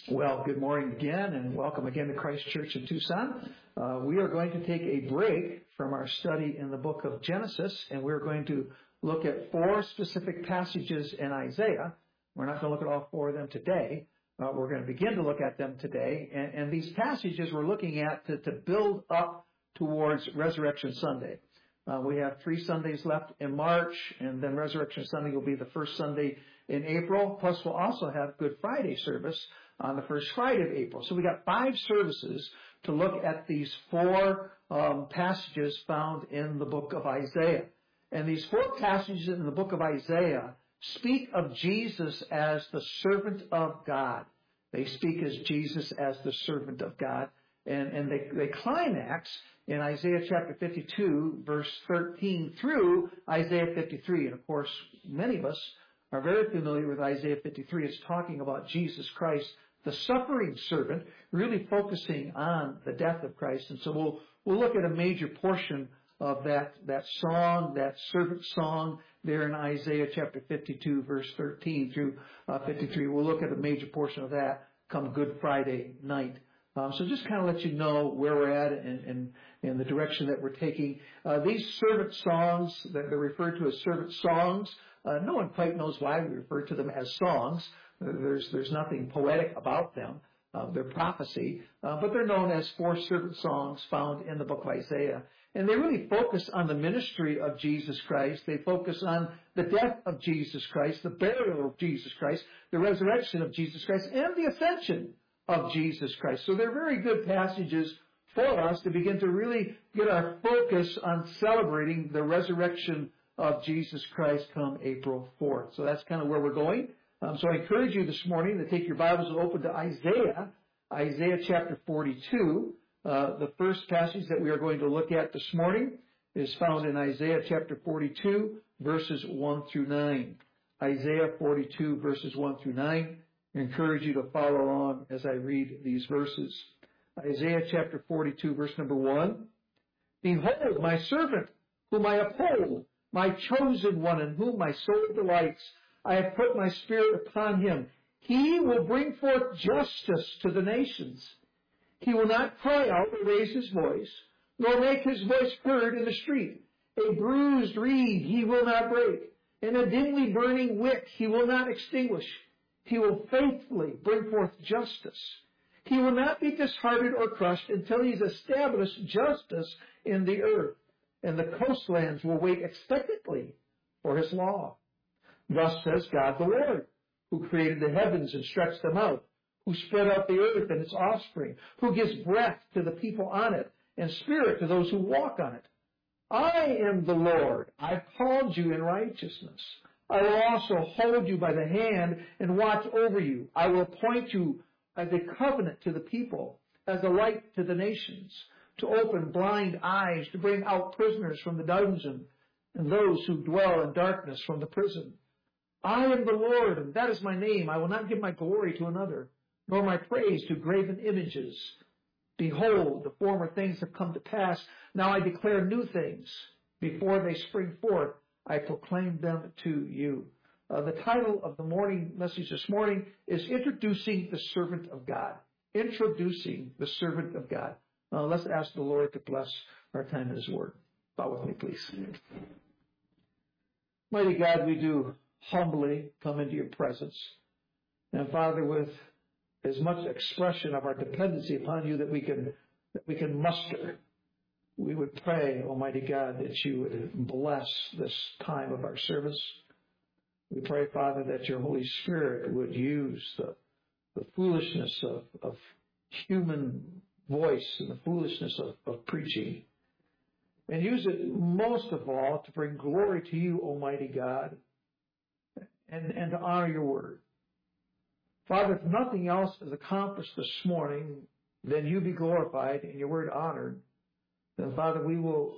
Well, good morning again, and welcome again to Christ Church in Tucson. We are going to take a break from our study in the book of Genesis, and we're going to look at 4 specific passages in Isaiah. We're not going to look at all 4 of them today. We're going to begin to look at them today, and these passages we're looking at to build up towards Resurrection Sunday. We have 3 Sundays left in March, and then Resurrection Sunday will be the first Sunday in April. Plus, we'll also have Good Friday service on the first Friday of April. So we got 5 services to look at these 4 passages found in the book of Isaiah. And these 4 passages in the book of Isaiah speak of Jesus as the servant of God. They speak as Jesus as the servant of God. And they climax in Isaiah chapter 52, verse 13 through Isaiah 53. And of course, many of us are very familiar with Isaiah 53. It's talking about Jesus Christ, the suffering servant, really focusing on the death of Christ. And so we'll look at a major portion of that song, that servant song there in Isaiah chapter 52, verse 13 through 53. We'll look at a major portion of that come Good Friday night. So just kind of let you know where we're at and the direction that we're taking. These servant songs that are referred to as servant songs, no one quite knows why we refer to them as songs. There's nothing poetic about them. They're prophecy, but they're known as 4 servant songs found in the book of Isaiah. And they really focus on the ministry of Jesus Christ. They focus on the death of Jesus Christ, the burial of Jesus Christ, the resurrection of Jesus Christ, and the ascension of Jesus Christ. So they're very good passages for us to begin to really get our focus on celebrating the resurrection of Jesus Christ come April 4th. So that's kind of where we're going. So I encourage you this morning to take your Bibles and open to Isaiah chapter 42. The first passage that we are going to look at this morning is found in Isaiah chapter 42, verses 1 through 9. Isaiah 42, verses 1 through 9. I encourage you to follow along as I read these verses. Isaiah chapter 42, verse number 1. Behold, my servant, whom I uphold, my chosen one, in whom my soul delights. I have put my spirit upon him. He will bring forth justice to the nations. He will not cry out or raise his voice, nor make his voice heard in the street. A bruised reed he will not break, and a dimly burning wick he will not extinguish. He will faithfully bring forth justice. He will not be disheartened or crushed until he's established justice in the earth, and the coastlands will wait expectantly for his law. Thus says God the Lord, who created the heavens and stretched them out, who spread out the earth and its offspring, who gives breath to the people on it, and spirit to those who walk on it. I am the Lord. I've called you in righteousness. I will also hold you by the hand and watch over you. I will appoint you as a covenant to the people, as a light to the nations, to open blind eyes, to bring out prisoners from the dungeon, and those who dwell in darkness from the prison. I am the Lord, and that is my name. I will not give my glory to another, nor my praise to graven images. Behold, the former things have come to pass. Now I declare new things. Before they spring forth, I proclaim them to you. The title of the morning message this morning is Introducing the Servant of God. Introducing the Servant of God. Let's ask the Lord to bless our time in His Word. Bow with me, please. Mighty God, we do humbly come into your presence. And Father, with as much expression of our dependency upon you that we can muster, we would pray, Almighty God, that you would bless this time of our service. We pray, Father, that your Holy Spirit would use the foolishness of human voice and the foolishness of preaching, and use it most of all to bring glory to you, Almighty God, and to honor your word. Father, if nothing else is accomplished this morning, then you be glorified and your word honored. Then, Father, we will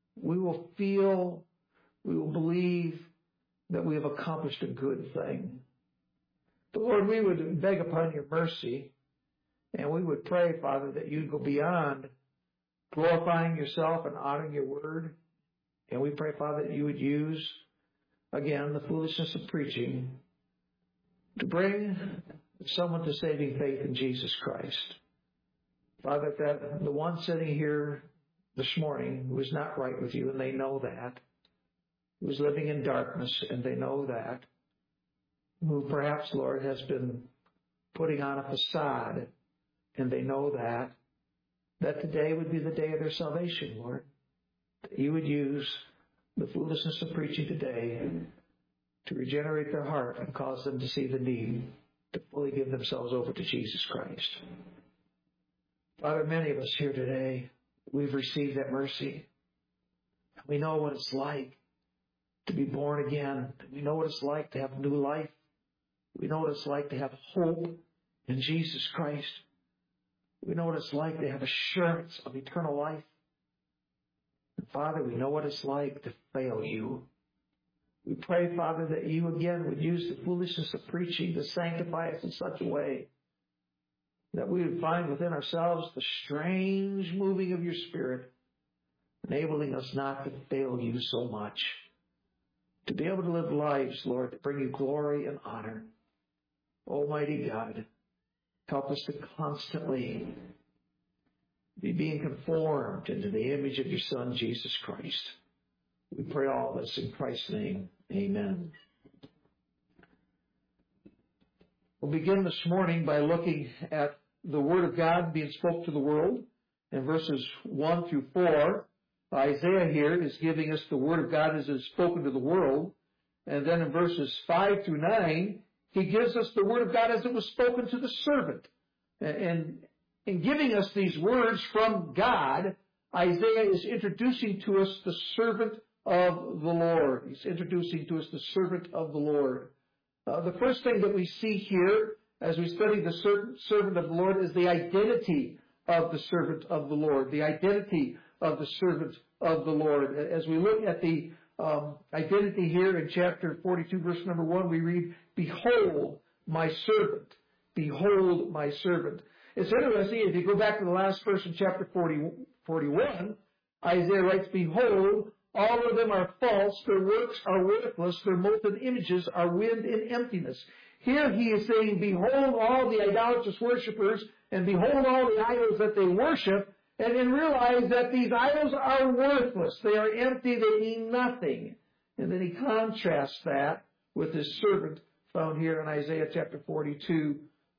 believe that we have accomplished a good thing. But Lord, we would beg upon your mercy, and we would pray, Father, that you'd go beyond glorifying yourself and honoring your word. And we pray, Father, that you would use, again, the foolishness of preaching to bring someone to saving faith in Jesus Christ. Father, that the one sitting here this morning who is not right with you, and they know that, who is living in darkness, and they know that, who perhaps, Lord, has been putting on a facade, and they know that today would be the day of their salvation, Lord. That you would use the foolishness of preaching today to regenerate their heart and cause them to see the need to fully give themselves over to Jesus Christ. Father, many of us here today, we've received that mercy. We know what it's like to be born again. We know what it's like to have new life. We know what it's like to have hope in Jesus Christ. We know what it's like to have assurance of eternal life. And Father, we know what it's like to fail you. We pray, Father, that you again would use the foolishness of preaching to sanctify us in such a way that we would find within ourselves the strange moving of your Spirit, enabling us not to fail you so much, to be able to live lives, Lord, that bring you glory and honor. Almighty God, help us to constantly be being conformed into the image of your Son, Jesus Christ. We pray all this in Christ's name. Amen. We'll begin this morning by looking at the Word of God being spoke to the world. In verses 1 through 4, Isaiah here is giving us the Word of God as it is spoken to the world. And then in verses 5 through 9, he gives us the Word of God as it was spoken to the servant. And in giving us these words from God, Isaiah is introducing to us the servant of the Lord. He's introducing to us the servant of the Lord. The first thing that we see here as we study the servant of the Lord is the identity of the servant of the Lord. The identity of the servant of the Lord. As we look at the identity here in chapter 42, verse number 1, we read, "Behold my servant. Behold my servant." It's interesting, if you go back to the last verse in chapter 41, Isaiah writes, "Behold, all of them are false, their works are worthless, their molten images are wind and emptiness." Here he is saying, behold all the idolatrous worshipers, and behold all the idols that they worship, and then realize that these idols are worthless. They are empty, they mean nothing. And then he contrasts that with his servant found here in Isaiah chapter 42,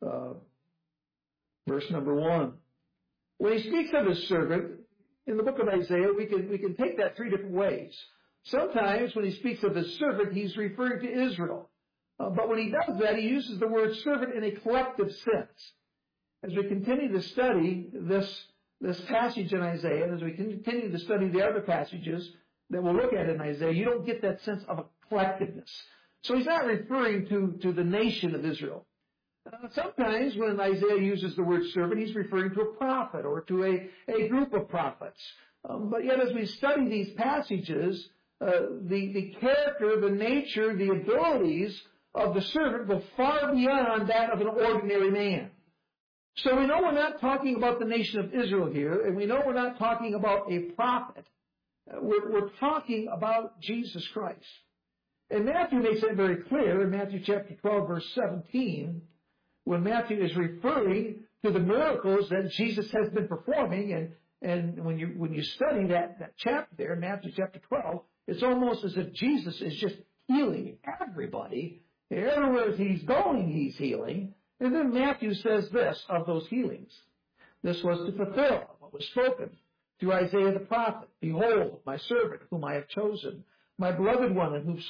verse number 1. When he speaks of his servant, in the book of Isaiah, we can take that three different ways. Sometimes when he speaks of his servant, he's referring to Israel. But when he does that, he uses the word servant in a collective sense. As we continue to study this passage in Isaiah, and as we continue to study the other passages that we'll look at in Isaiah, you don't get that sense of a collectiveness. So he's not referring to the nation of Israel. Sometimes when Isaiah uses the word servant, he's referring to a prophet or to a group of prophets. But yet as we study these passages, the character, the nature, the abilities of the servant go far beyond that of an ordinary man. So we know we're not talking about the nation of Israel here, and we know we're not talking about a prophet. We're talking about Jesus Christ. And Matthew makes that very clear in Matthew chapter 12, verse 17, when Matthew is referring to the miracles that Jesus has been performing. And when you study that chapter there, Matthew chapter 12, it's almost as if Jesus is just healing everybody. Everywhere he's going, he's healing. And then Matthew says this of those healings. This was to fulfill what was spoken through Isaiah the prophet. "Behold, my servant whom I have chosen, my beloved one in whom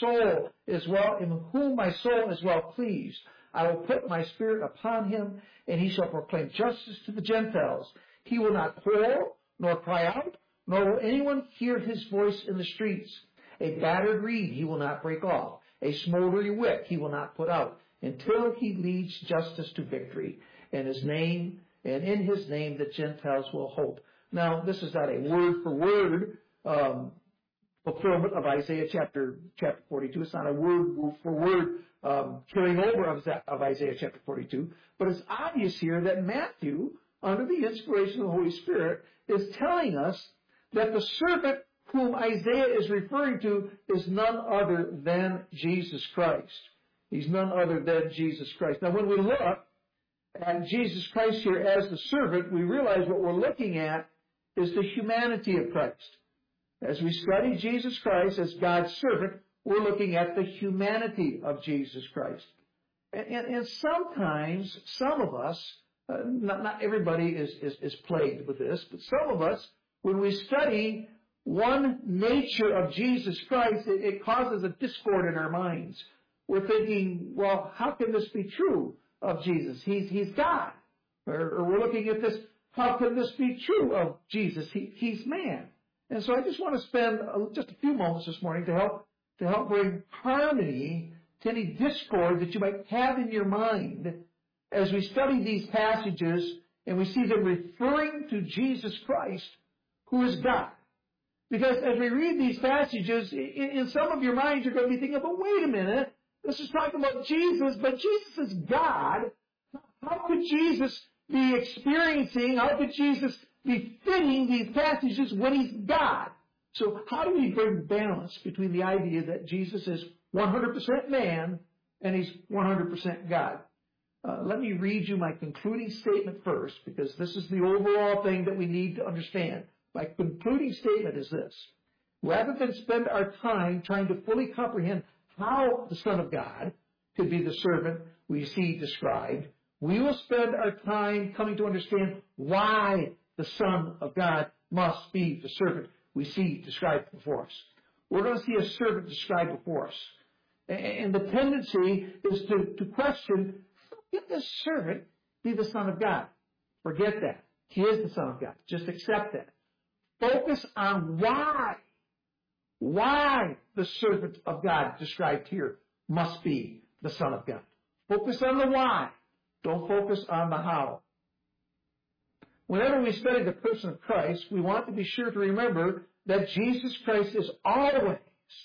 my soul is well pleased. I will put my spirit upon him, and he shall proclaim justice to the Gentiles. He will not quarrel, nor cry out, nor will anyone hear his voice in the streets. A battered reed he will not break off. A smoldering wick he will not put out, until he leads justice to victory. And in his name the Gentiles will hope." Now, this is not a word-for-word fulfillment of Isaiah chapter 42. It's not a word-for-word carrying over of Isaiah chapter 42. But it's obvious here that Matthew, under the inspiration of the Holy Spirit, is telling us that the servant whom Isaiah is referring to is none other than Jesus Christ. He's none other than Jesus Christ. Now, when we look at Jesus Christ here as the servant, we realize what we're looking at is the humanity of Christ. As we study Jesus Christ as God's servant, we're looking at the humanity of Jesus Christ. And sometimes, some of us, not everybody is plagued with this, but some of us, when we study one nature of Jesus Christ, it causes a discord in our minds. We're thinking, well, how can this be true of Jesus? He's God. Or we're looking at this, how can this be true of Jesus? He's man. And so I just want to spend just a few moments this morning to help bring harmony to any discord that you might have in your mind as we study these passages and we see them referring to Jesus Christ, who is God. Because as we read these passages, in some of your minds you're going to be thinking, but wait a minute, this is talking about Jesus, but Jesus is God. How could Jesus be experiencing, how could Jesus be fitting these passages when he's God? So how do we bring balance between the idea that Jesus is 100% man and he's 100% God? Let me read you my concluding statement first, because this is the overall thing that we need to understand. My concluding statement is this: rather than spend our time trying to fully comprehend how the Son of God could be the servant we see described, we will spend our time coming to understand why the Son of God must be the servant we see described before us. We're going to see a servant described before us. And the tendency is to question, how can this servant be the Son of God? Forget that. He is the Son of God. Just accept that. Focus on why the servant of God described here must be the Son of God. Focus on the why. Don't focus on the how. Whenever we study the person of Christ, we want to be sure to remember that Jesus Christ is always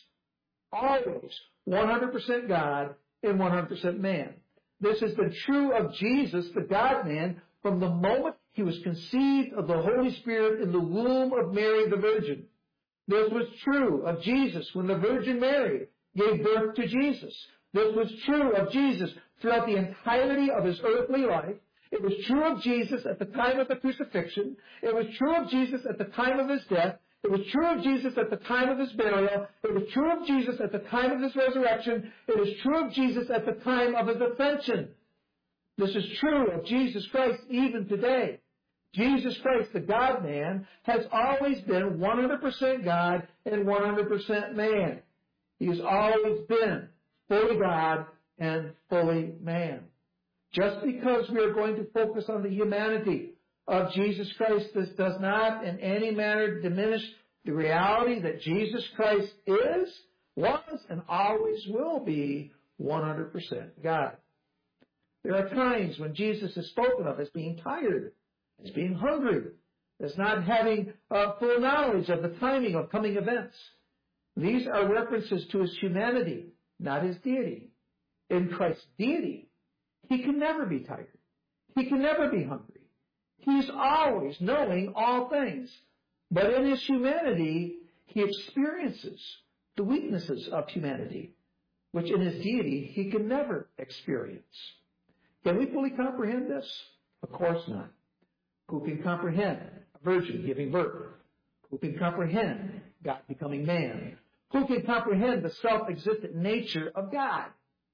100% God and 100% man. This has been true of Jesus, the God-man, from the moment he was conceived of the Holy Spirit in the womb of Mary the Virgin. This was true of Jesus when the Virgin Mary gave birth to Jesus. This was true of Jesus throughout the entirety of his earthly life. It was true of Jesus at the time of the crucifixion. It was true of Jesus at the time of his death. It was true of Jesus at the time of his burial. It was true of Jesus at the time of his resurrection. It was true of Jesus at the time of his ascension. This is true of Jesus Christ even today. Jesus Christ, the God-man, has always been 100% God and 100% man. He has always been fully God and fully man. Just because we are going to focus on the humanity of Jesus Christ, this does not in any manner diminish the reality that Jesus Christ is, was, and always will be 100% God. There are times when Jesus is spoken of as being tired, as being hungry, as not having full knowledge of the timing of coming events. These are references to his humanity, not his deity. In Christ's deity, he can never be tired. He can never be hungry. He's always knowing all things. But in his humanity, he experiences the weaknesses of humanity, which in his deity he can never experience. Can we fully comprehend this? Of course not. Who can comprehend a virgin giving birth? Who can comprehend God becoming man? Who can comprehend the self-existent nature of God?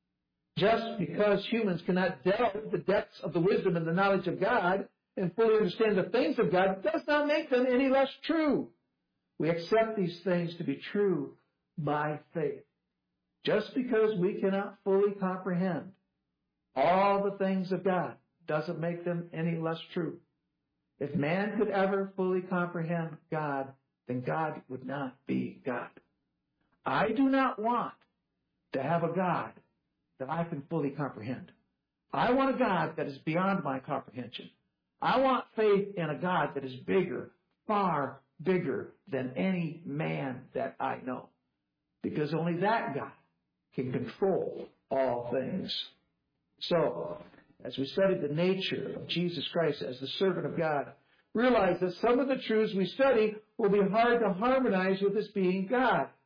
Just because humans cannot delve the depths of the wisdom and the knowledge of God and fully understand the things of God does not make them any less true. We accept these things to be true by faith. Just because we cannot fully comprehend all the things of God doesn't make them any less true. If man could ever fully comprehend God, then God would not be God. I do not want to have a God that I can fully comprehend. I want a God that is beyond my comprehension. I want faith in a God that is bigger, far bigger than any man that I know. Because only that God can control all things. So, as we study the nature of Jesus Christ as the servant of God, realize that some of the truths we study will be hard to harmonize with his being God.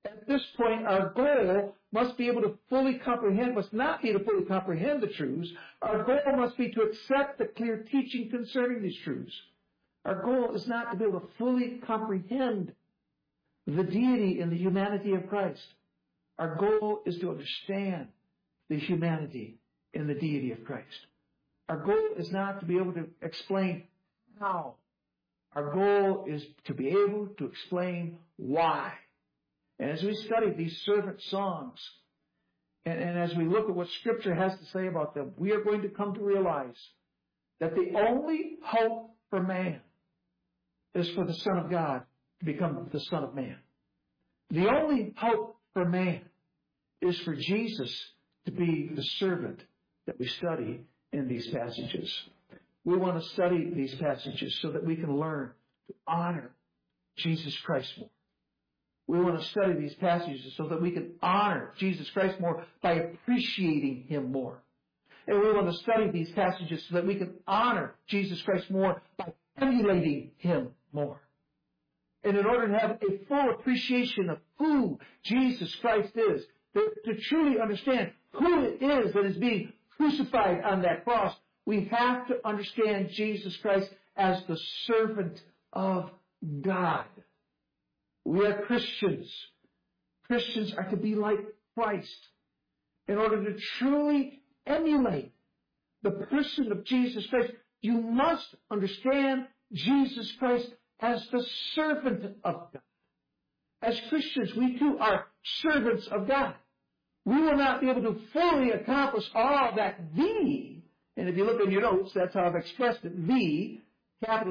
At this point, our goal must be able to fully comprehend, must not be to fully comprehend the truths. Our goal must be to accept the clear teaching concerning these truths. Our goal is not to be able to fully comprehend the deity and the humanity of Christ. Our goal is to understand the humanity and the deity of Christ. Our goal is not to be able to explain how. Our goal is to be able to explain why. And as we study these servant songs, and as we look at what Scripture has to say about them, we are going to come to realize that the only hope for man is for the Son of God to become the Son of Man. The only hope for man is for Jesus to be the servant that we study in these passages. We want to study these passages so that we can learn to honor Jesus Christ more. We want to study these passages so that we can honor Jesus Christ more by appreciating Him more. And we want to study these passages so that we can honor Jesus Christ more by emulating Him more. And in order to have a full appreciation of who Jesus Christ is, to truly understand who it is that is being crucified on that cross, we have to understand Jesus Christ as the servant of God. We are Christians. Christians are to be like Christ. In order to truly emulate the person of Jesus Christ, you must understand Jesus Christ as the servant of God. As Christians, we too are servants of God. We will not be able to fully accomplish all that the, and if you look in your notes, that's how I've expressed it, the, capital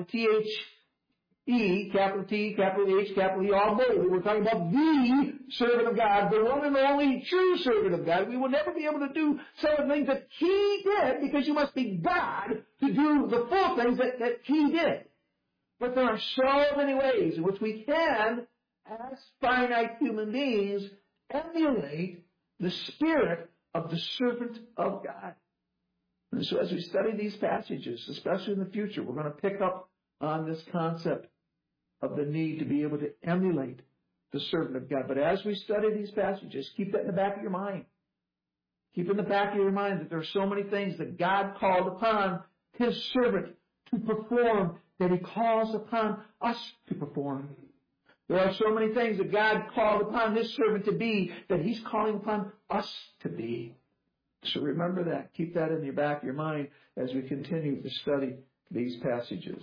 T-H-E, capital T, capital H, capital E, all bold. We're talking about the servant of God, the one and only true servant of God. We will never be able to do some of the things that He did, because you must be God to do the full things that He did. But there are so many ways in which we can, as finite human beings, emulate the spirit of the servant of God. And so as we study these passages, especially in the future, we're going to pick up on this concept of the need to be able to emulate the servant of God. But as we study these passages, keep that in the back of your mind. Keep in the back of your mind that there are so many things that God called upon His servant to perform that He calls upon us to perform. There are so many things that God called upon His servant to be that He's calling upon us to be. So remember that. Keep that in the back of your mind as we continue to study these passages.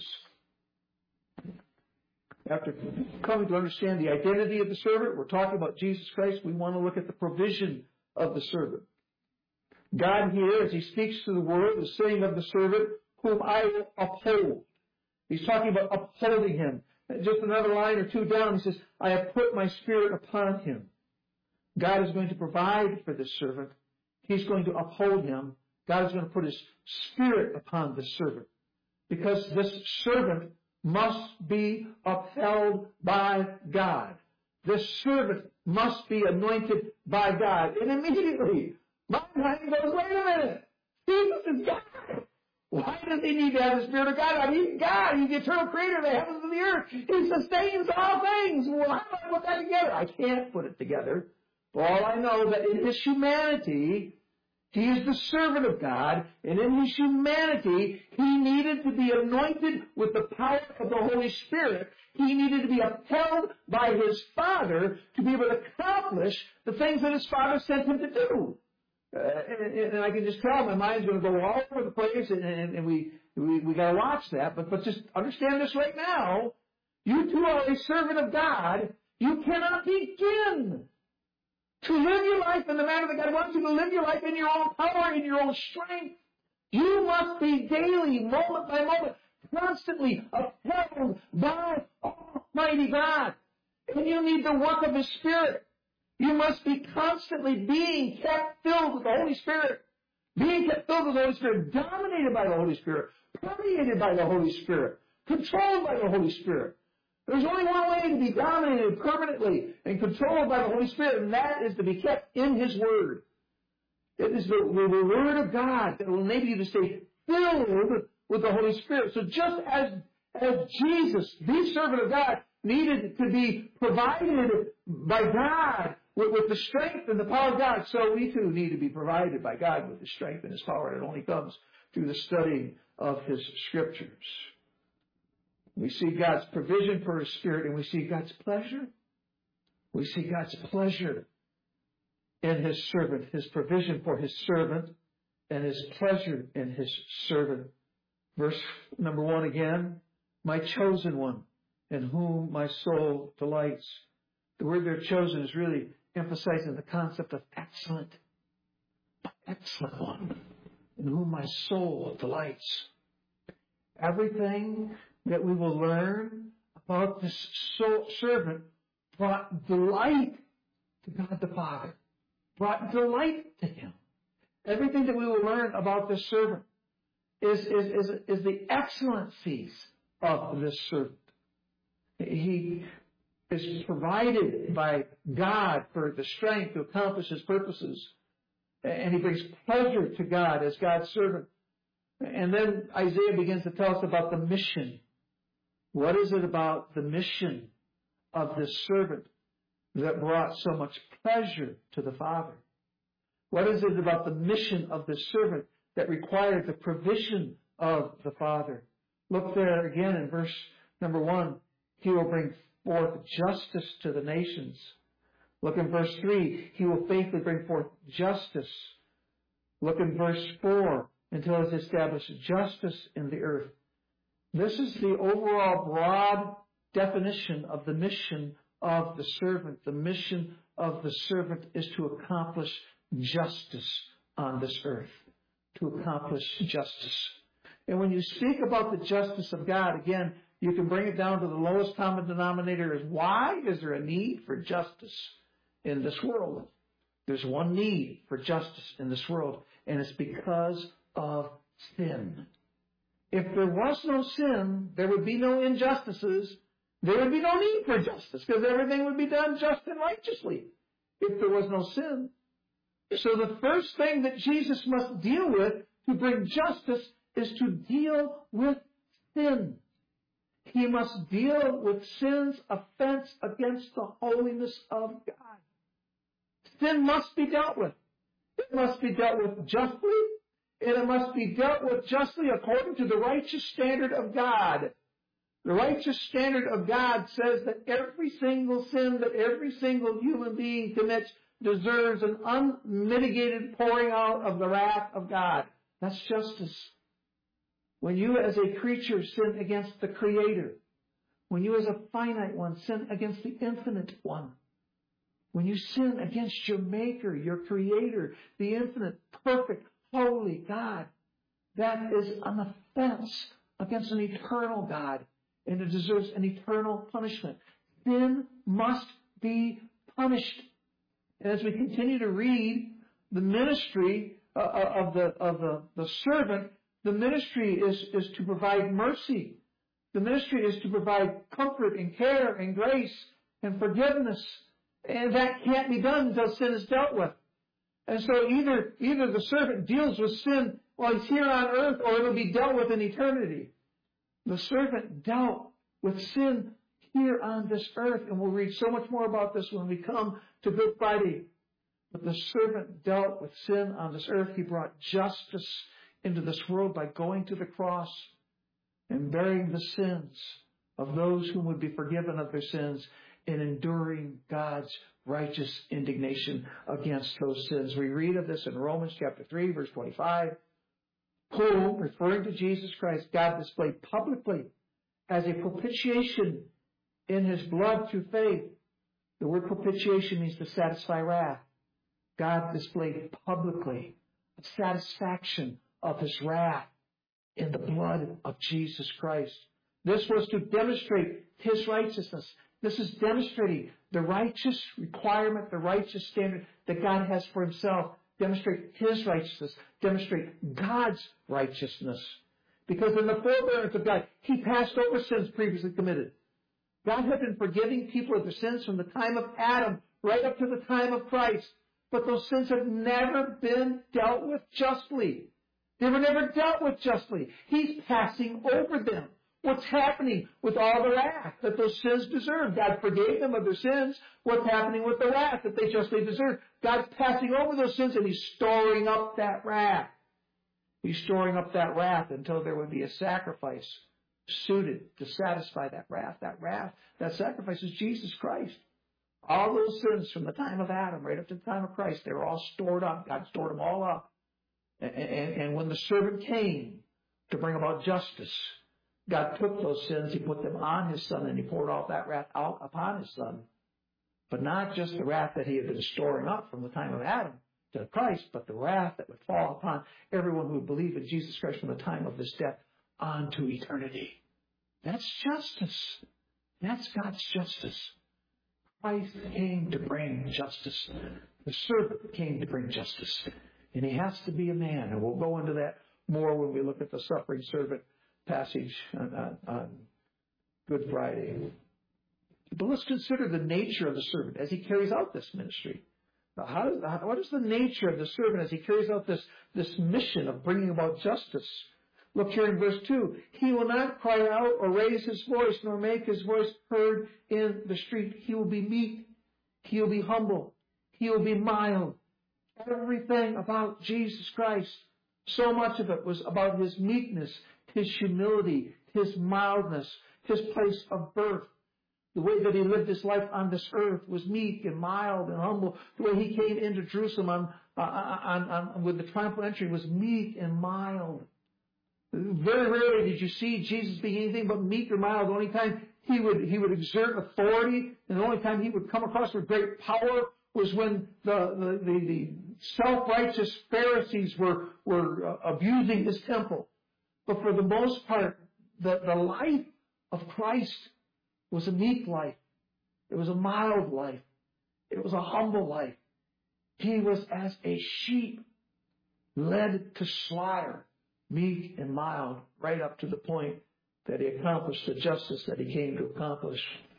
After coming to understand the identity of the servant, we're talking about Jesus Christ, we want to look at the provision of the servant. God here, as He speaks to the world, is saying of the servant, whom I will uphold. He's talking about upholding Him. Just another line or two down, He says, I have put my Spirit upon him. God is going to provide for this servant. He's going to uphold him. God is going to put His Spirit upon this servant. Because this servant must be upheld by God. This servant must be anointed by God. And immediately, my mind goes, wait a minute. Jesus is God. Why does He need to have the Spirit of God? I mean, God, He's the eternal creator of the heavens and the earth. He sustains all things. Well, how do I put that together? I can't put it together. For all I know that in His humanity, He is the servant of God, and in His humanity, He needed to be anointed with the power of the Holy Spirit. He needed to be upheld by His Father to be able to accomplish the things that His Father sent Him to do. And I can just tell my mind's going to go all over the place, and we got to watch that. But just understand this right now. You too are a servant of God. You cannot begin to live your life in the manner that God wants you to live your life in your own power, in your own strength. You must be daily, moment by moment, constantly upheld by Almighty God. And you need the work of His Spirit. You must be constantly being kept filled with the Holy Spirit. Being kept filled with the Holy Spirit, dominated by the Holy Spirit, permeated by the Holy Spirit, controlled by the Holy Spirit. There's only one way to be dominated permanently and controlled by the Holy Spirit, and that is to be kept in His Word. It is the Word of God that will enable you to stay filled with the Holy Spirit. So just as Jesus, the servant of God, needed to be provided by God with the strength and the power of God, so we too need to be provided by God with the strength and His power. It only comes through the study of His Scriptures. We see God's provision for His Spirit, and we see God's pleasure. We see God's pleasure in His servant, His provision for His servant, and His pleasure in His servant. Verse number 1 again, my chosen one, in whom my soul delights. The word there, chosen, is really emphasizing the concept of excellent. Excellent one, in whom my soul delights. Everything that we will learn about this servant brought delight to God the Father. Brought delight to Him. Everything that we will learn about this servant is the excellencies of this servant. He is provided by God for the strength to accomplish His purposes. And he brings pleasure to God as God's servant. And then Isaiah begins to tell us about the mission. What is it about the mission of this servant that brought so much pleasure to the Father? What is it about the mission of this servant that required the provision of the Father? Look there again in verse number 1. He will bring forth justice to the nations. Look in verse 3. He will faithfully bring forth justice. Look in verse 4. Until it has established justice in the earth. This is the overall broad definition of the mission of the servant. The mission of the servant is to accomplish justice on this earth. To accomplish justice. And when you speak about the justice of God, again, you can bring it down to the lowest common denominator is why is there a need for justice in this world? There's one need for justice in this world, and it's because of sin. If there was no sin, there would be no injustices. There would be no need for justice because everything would be done just and righteously if there was no sin. So the first thing that Jesus must deal with to bring justice is to deal with sin. He must deal with sin's offense against the holiness of God. Sin must be dealt with. It must be dealt with justly. And it must be dealt with justly according to the righteous standard of God. The righteous standard of God says that every single sin that every single human being commits deserves an unmitigated pouring out of the wrath of God. That's justice. When you as a creature sin against the Creator, when you as a finite one sin against the infinite one, when you sin against your Maker, your Creator, the infinite, perfect, holy God, that is an offense against an eternal God, and it deserves an eternal punishment. Sin must be punished. And as we continue to read the ministry of the servant, the ministry is to provide mercy. The ministry is to provide comfort and care and grace and forgiveness. And that can't be done until sin is dealt with. And so either the servant deals with sin while he's here on earth, or it will be dealt with in eternity. The servant dealt with sin here on this earth, and we'll read so much more about this when we come to Good Friday. But the servant dealt with sin on this earth. He brought justice into this world by going to the cross and bearing the sins of those who would be forgiven of their sins and enduring God's righteous indignation against those sins. We read of this in Romans chapter 3, verse 25, whom, referring to Jesus Christ, God displayed publicly as a propitiation in His blood through faith. The word propitiation means to satisfy wrath. God displayed publicly a satisfaction of His wrath in the blood of Jesus Christ. This was to demonstrate His righteousness. This is demonstrating the righteous requirement, the righteous standard that God has for Himself. Demonstrate His righteousness. Demonstrate God's righteousness. Because in the forbearance of God, He passed over sins previously committed. God had been forgiving people of their sins from the time of Adam right up to the time of Christ. But those sins have never been dealt with justly. They were never dealt with justly. He's passing over them. What's happening with all the wrath that those sins deserve? God forgave them of their sins. What's happening with the wrath that they justly deserve? God's passing over those sins and He's storing up that wrath. He's storing up that wrath until there would be a sacrifice suited to satisfy that wrath. That sacrifice is Jesus Christ. All those sins from the time of Adam right up to the time of Christ, they were all stored up. God stored them all up. And when the servant came to bring about justice, God took those sins, He put them on His Son, and He poured all that wrath out upon His Son. But not just the wrath that He had been storing up from the time of Adam to Christ, but the wrath that would fall upon everyone who would believe in Jesus Christ from the time of His death onto eternity. That's justice. That's God's justice. Christ came to bring justice. The servant came to bring justice. And He has to be a man. And we'll go into that more when we look at the suffering servant passage on Good Friday. But let's consider the nature of the servant as he carries out this ministry. What is the nature of the servant as he carries out this mission of bringing about justice? Look here in verse 2. He will not cry out or raise his voice, nor make his voice heard in the street. He will be meek. He will be humble. He will be mild. Everything about Jesus Christ, so much of it was about His meekness, His humility, His mildness, His place of birth. The way that He lived His life on this earth was meek and mild and humble. The way He came into Jerusalem with the triumphal entry was meek and mild. Very rarely did you see Jesus being anything but meek or mild. The only time he would exert authority, and the only time He would come across with great power was when the self-righteous Pharisees were abusing His temple. But for the most part, the life of Christ was a meek life. It was a mild life. It was a humble life. He was as a sheep led to slaughter, meek and mild, right up to the point that He accomplished the justice that He came to accomplish.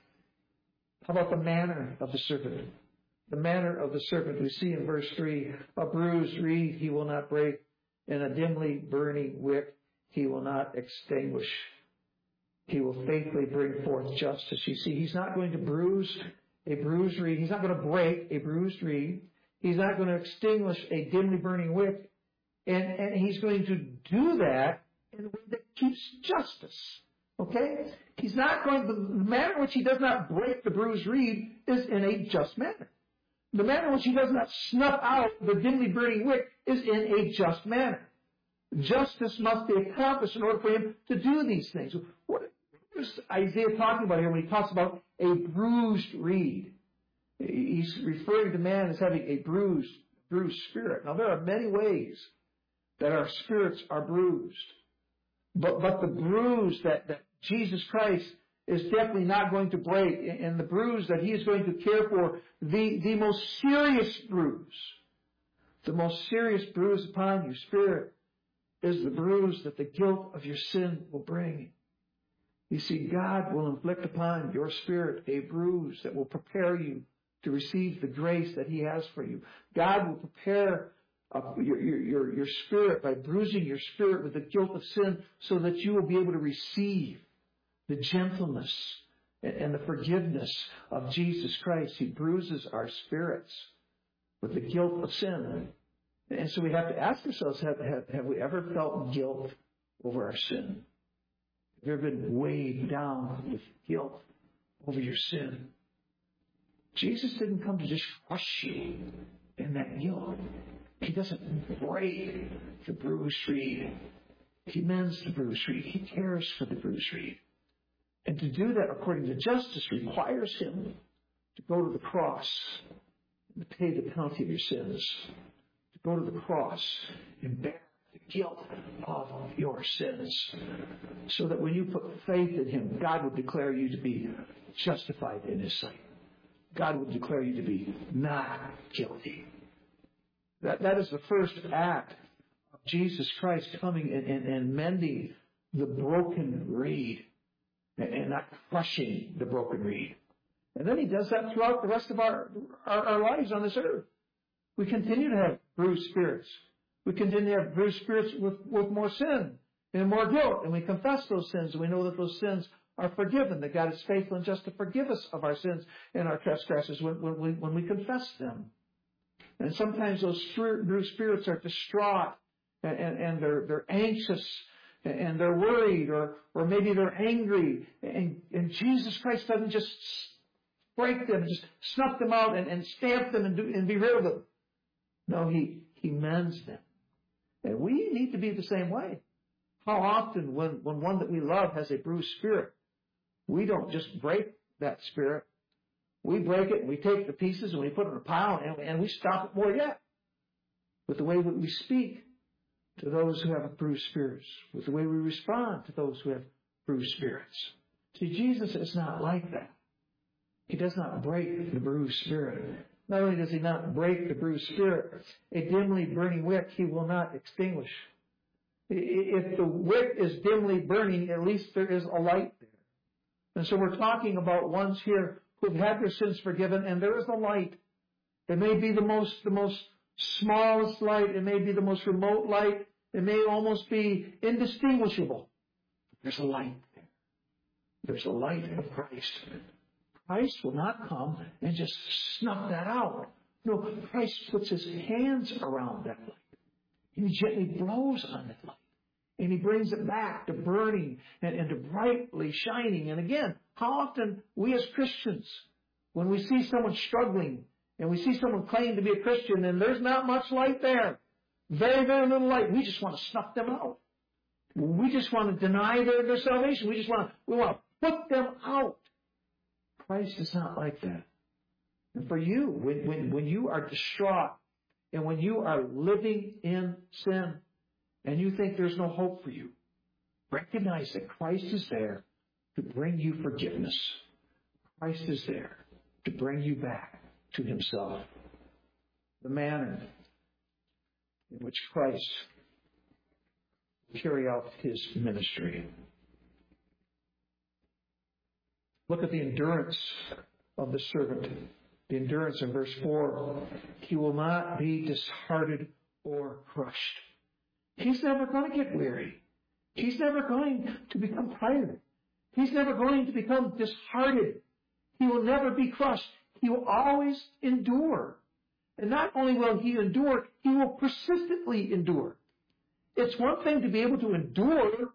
How about the manner of the servant? The manner of the servant we see in verse 3, a bruised reed He will not break, and a dimly burning wick He will not extinguish. He will faithfully bring forth justice. You see, He's not going to bruise a bruised reed. He's not going to break a bruised reed. He's not going to extinguish a dimly burning wick. And He's going to do that in a way that keeps justice. Okay? He's not going to, the manner in which He does not break the bruised reed is in a just manner. The manner in which He does not snuff out the dimly burning wick is in a just manner. Justice must be accomplished in order for Him to do these things. What is Isaiah talking about here when he talks about a bruised reed? He's referring to man as having a bruised spirit. Now, there are many ways that our spirits are bruised. But the bruise that Jesus Christ is definitely not going to break, and the bruise that He is going to care for, the most serious bruise upon your spirit is the bruise that the guilt of your sin will bring. You see, God will inflict upon your spirit a bruise that will prepare you to receive the grace that He has for you. God will prepare your spirit by bruising your spirit with the guilt of sin so that you will be able to receive the gentleness and the forgiveness of Jesus Christ. He bruises our spirits with the guilt of sin. And so we have to ask ourselves, have we ever felt guilt over our sin? Have you ever been weighed down with guilt over your sin? Jesus didn't come to just crush you in that guilt. He doesn't break the bruised reed. He mends the bruised reed. He cares for the bruised reed. And to do that according to justice requires Him to go to the cross and to pay the penalty of your sins. To go to the cross and bear the guilt of your sins. So that when you put faith in Him, God would declare you to be justified in His sight. God would declare you to be not guilty. That is the first act of Jesus Christ coming and mending the broken reed and not crushing the broken reed. And then He does that throughout the rest of our lives on this earth. We continue to have bruised spirits. We continue to have bruised spirits with more sin. and more guilt. And we confess those sins, and we know that those sins are forgiven, that God is faithful and just to forgive us of our sins and our trespasses when we confess them. And sometimes those bruised spirits are distraught, and they're anxious, and they're worried, or maybe they're angry. And Jesus Christ doesn't just break them, just snuff them out and stamp them and be rid of them. No, He mends them. And we need to be the same way. How often when one that we love has a bruised spirit, we don't just break that spirit. We break it and we take the pieces and we put it in a pile and we stop it more yet. With the way that we speak to those who have bruised spirits, with the way we respond to those who have bruised spirits. See, Jesus is not like that. He does not break the bruised spirit. Not only does He not break the bruised spirit, a dimly burning wick He will not extinguish. If the wick is dimly burning, at least there is a light there. And so we're talking about ones here who've had their sins forgiven, and there is a light. It may be the most smallest light. It may be the most remote light. It may almost be indistinguishable. There's a light there. There's a light of Christ. Christ will not come and just snuff that out. No, Christ puts His hands around that light. He gently blows on that light. And He brings it back to burning and to brightly shining. And again, how often we as Christians, when we see someone struggling and we see someone claiming to be a Christian and there's not much light there, very, very little light, we just want to snuff them out. We just want to deny their salvation. We want to put them out. Christ is not like that. And for you, when you are distraught and when you are living in sin and you think there's no hope for you, recognize that Christ is there to bring you forgiveness. Christ is there to bring you back to Himself. The manner in which Christ carried out His ministry. Look at the endurance of the servant. The endurance in verse 4. He will not be disheartened or crushed. He's never going to get weary. He's never going to become tired. He's never going to become disheartened. He will never be crushed. He will always endure. And not only will He endure, He will persistently endure. It's one thing to be able to endure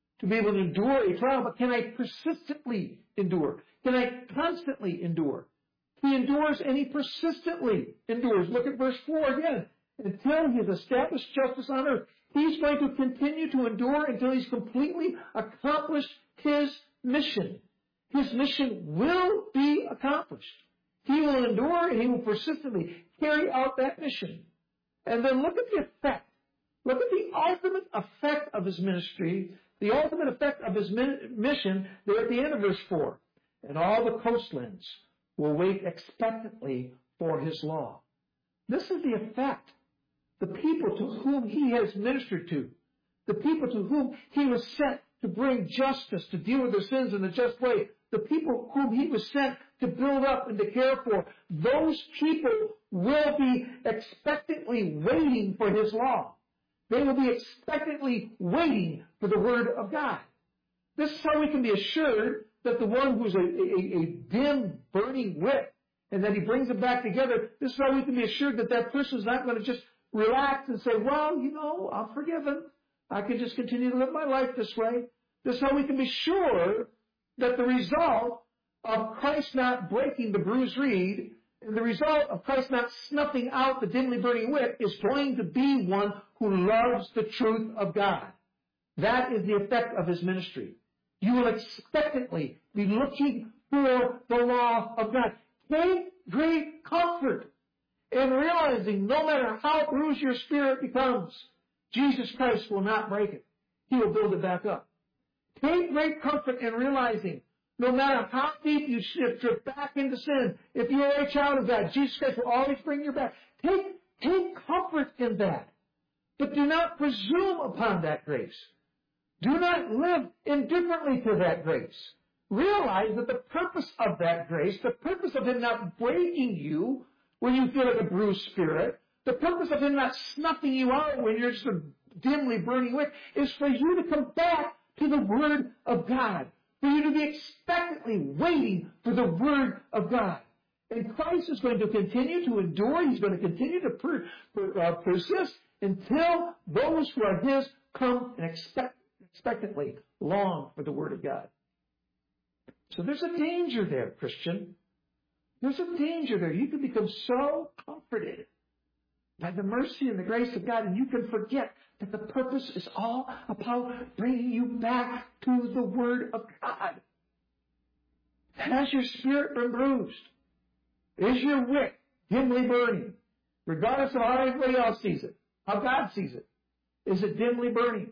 a trial, but can I persistently endure? Can I constantly endure? He endures and He persistently endures. Look at verse 4 again. Until He has established justice on earth. He's going to continue to endure until He's completely accomplished His mission. His mission will be accomplished. He will endure and He will persistently carry out that mission. And then look at the effect. Look at the ultimate effect of His ministry, the ultimate effect of His mission there at the end of verse 4. And all the coastlands will wait expectantly for His law. This is the effect. The people to whom He has ministered to, the people to whom He was sent to bring justice, to deal with their sins in a just way, the people whom He was sent to build up and to care for, those people will be expectantly waiting for His law. They will be expectantly waiting for the Word of God. This is how we can be assured that the one who's a dim, burning wick, and that He brings it back together, this is how we can be assured that that person is not going to just relax and say, well, I'm forgiven. I can just continue to live my life this way. This is how we can be sure that the result of Christ not breaking the bruised reed and the result of Christ not snuffing out the dimly burning wick is going to be one who loves the truth of God. That is the effect of His ministry. You will expectantly be looking for the law of God. Take great comfort in realizing no matter how bruised your spirit becomes, Jesus Christ will not break it. He will build it back up. Take great comfort in realizing no matter how deep you drift back into sin, if you are a child of God, Jesus Christ will always bring you back. Take comfort in that. But do not presume upon that grace. Do not live indifferently to that grace. Realize that the purpose of that grace, the purpose of Him not breaking you when you feel like a bruised spirit, the purpose of Him not snuffing you out when you're just dimly burning wick is for you to come back to the Word of God, for you to be expectantly waiting for the Word of God. And Christ is going to continue to endure. He's going to continue to persist until those who are His come and expectantly long for the Word of God. So there's a danger there, Christian. There's a danger there. You can become so comforted by the mercy and the grace of God, and you can forget that the purpose is all about bringing you back to the Word of God. Has your spirit been bruised? Is your wick dimly burning? Regardless of how everybody else sees it, how God sees it. Is it dimly burning?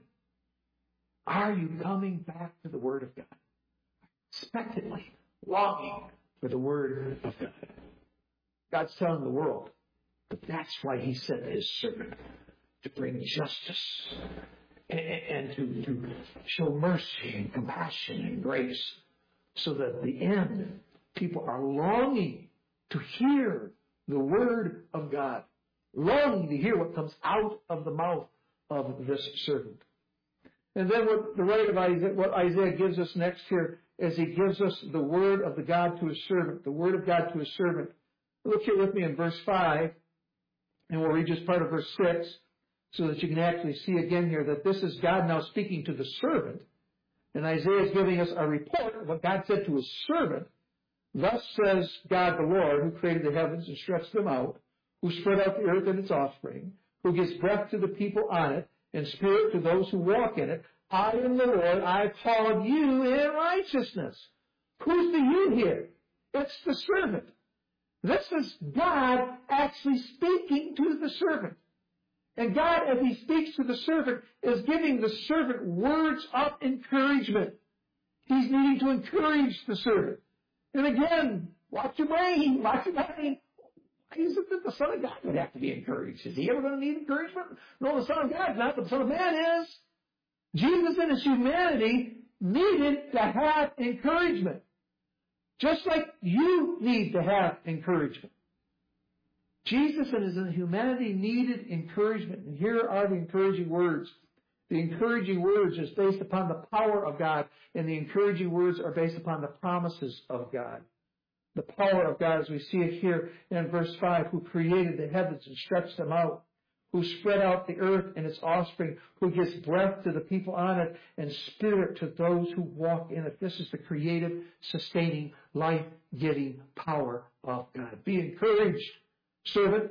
Are you coming back to the Word of God? Expectantly, longing for the Word of God. God's telling the world, but that's why He sent His servant to bring justice and to show mercy and compassion and grace, so that at the end, people are longing to hear the Word of God, longing to hear what comes out of the mouth of this servant. And then what Isaiah gives us next here is he gives us the word of the God to His servant, the Word of God to His servant. Look here with me in verse 5, and we'll read just part of verse 6, so that you can actually see again here that this is God now speaking to the servant, and Isaiah is giving us a report of what God said to His servant. Thus says God the Lord, who created the heavens and stretched them out, who spread out the earth and its offspring, who gives breath to the people on it, and spirit to those who walk in it. I am the Lord, I have called you in righteousness. Who's the you here? It's the servant. This is God actually speaking to the servant. And God, as He speaks to the servant, is giving the servant words of encouragement. He's needing to encourage the servant. And again, watch your brain, watch your brain. Why is it that the Son of God would have to be encouraged? Is He ever going to need encouragement? No, the Son of God is not, but the Son of Man is. Jesus in His humanity needed to have encouragement. Just like you need to have encouragement. Jesus in His humanity needed encouragement. And here are the encouraging words. The encouraging words is based upon the power of God, and the encouraging words are based upon the promises of God. The power of God, as we see it here in verse 5, who created the heavens and stretched them out, who spread out the earth and its offspring, who gives breath to the people on it and spirit to those who walk in it. This is the creative, sustaining, life-giving power of God. Be encouraged, servant.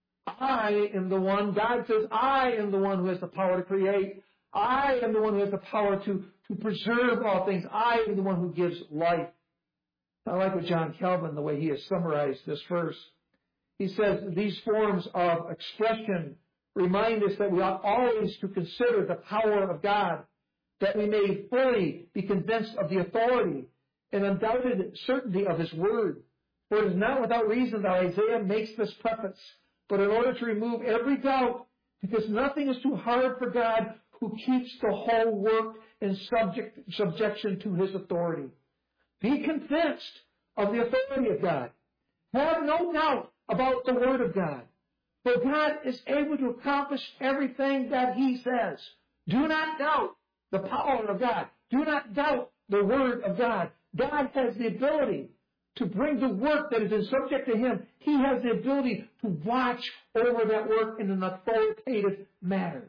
I am the one, God says, I am the one who has the power to create. I am the one who has the power to preserve all things. I am the one who gives life. I like what John Calvin, the way he has summarized this verse. He says these forms of expression remind us that we ought always to consider the power of God, that we may fully be convinced of the authority and undoubted certainty of His word. For it is not without reason that Isaiah makes this preface, but in order to remove every doubt, because nothing is too hard for God, who keeps the whole work in subjection to His authority. Be convinced of the authority of God. Have no doubt about the Word of God. For God is able to accomplish everything that He says. Do not doubt the power of God. Do not doubt the Word of God. God has the ability to bring the work that is in subject to Him. He has the ability to watch over that work in an authoritative manner.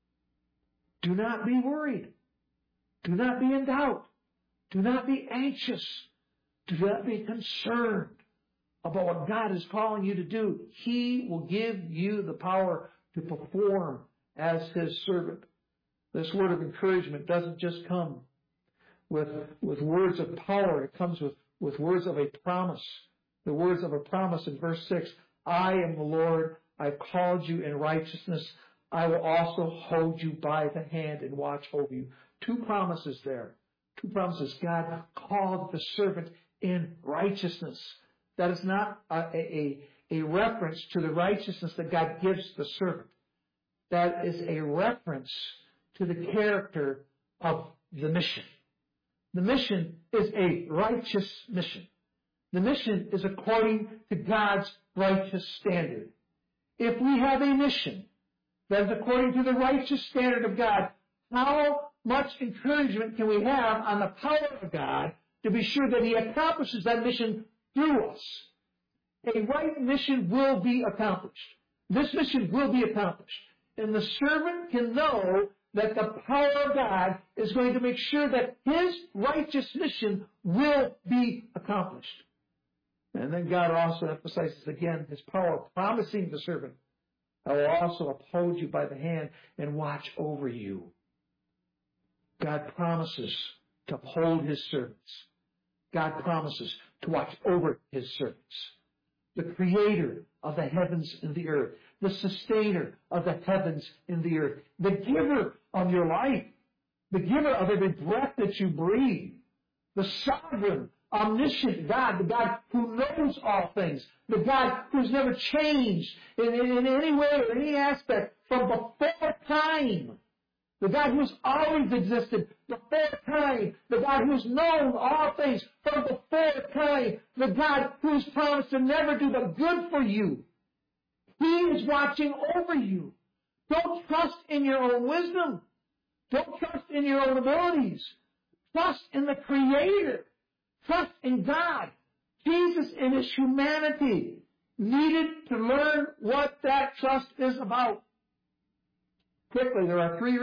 Do not be worried. Do not be in doubt. Do not be anxious. Do not be concerned about what God is calling you to do. He will give you the power to perform as His servant. This word of encouragement doesn't just come with words of power. It comes with words of a promise. The words of a promise in verse 6. I am the Lord. I've called you in righteousness. I will also hold you by the hand and watch over you. Two promises there. Two promises. God called the servant in righteousness. That is not a reference to the righteousness that God gives the servant. That is a reference to the character of the mission. The mission is a righteous mission. The mission is according to God's righteous standard. If we have a mission That is according to the righteous standard of God. How much encouragement can we have on the power of God to be sure that He accomplishes that mission through us? A right mission will be accomplished. This mission will be accomplished. And the servant can know that the power of God is going to make sure that his righteous mission will be accomplished. And then God also emphasizes again His power, promising the servant, I will also uphold you by the hand and watch over you. God promises to uphold His servants. God promises to watch over His servants. The creator of the heavens and the earth, the sustainer of the heavens and the earth, the giver of your life, the giver of every breath that you breathe, the sovereign, omniscient God, the God who knows all things, the God who's never changed in any way or any aspect from before time, the God who's always existed before time, the God who's known all things from before time, the God who's promised to never do but good for you. He is watching over you. Don't trust in your own wisdom. Don't trust in your own abilities. Trust in the Creator. Trust in God. Jesus in His humanity needed to learn what that trust is about. Quickly, there are three